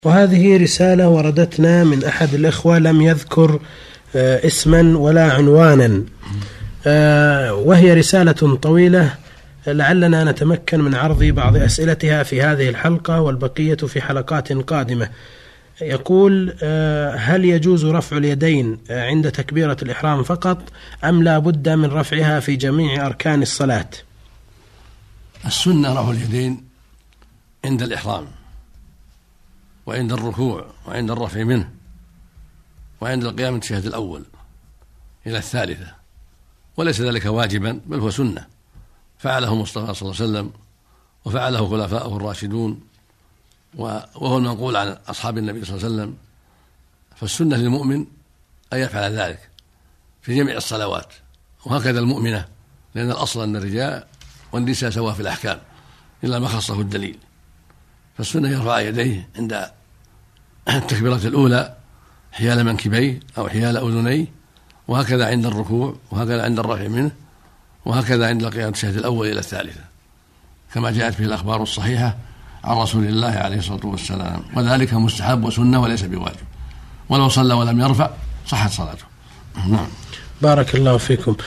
وهذه رسالة وردتنا من أحد الإخوة لم يذكر اسما ولا عنوانا، وهي رسالة طويلة لعلنا نتمكن من عرض بعض أسئلتها في هذه الحلقة والبقية في حلقات قادمة. يقول: هل يجوز رفع اليدين عند تكبيرة الإحرام فقط أم لا بد من رفعها في جميع أركان الصلاة؟ السنة رفع اليدين عند الإحرام وعند الركوع وعند الرفع منه وعند القيام من التشهد الأول إلى الثالثة، وليس ذلك واجبا بل هو سنة فعله مصطفى صلى الله عليه وسلم وفعله خلفاؤه الراشدون وهو المنقول عن أصحاب النبي صلى الله عليه وسلم. فالسنة للمؤمن أن يفعل ذلك في جميع الصلوات، وهكذا المؤمنة، لأن الأصل أن الرجال والنساء سواء في الأحكام إلا ما خصه الدليل. فالسنة يرفع يديه عند التكبيرة الأولى حيال منكبيه أو حيال أذنيه، وهكذا عند الركوع، وهكذا عند الرفع منه، وهكذا عند القيام من التشهد الأول إلى الثالثة، كما جاءت به الأخبار الصحيحة عن رسول الله عليه الصلاة والسلام. وذلك مستحب وسنة وليس بواجب، ولو صلى ولم يرفع صحت صلاته. نعم. بارك الله فيكم.